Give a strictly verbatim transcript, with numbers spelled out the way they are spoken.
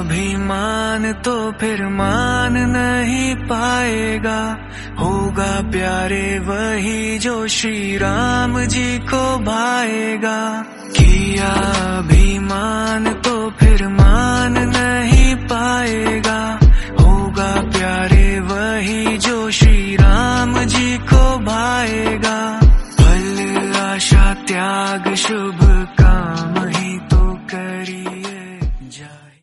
अभिमान तो फिर मान नहीं पाएगा। होगा प्यारे वही जो श्री राम जी को भाएगा। किया अभिमान तो फिर मान नहीं पाएगा। होगा प्यारे वही जो श्री राम जी को भाएगा। फल आशा त्याग शुभ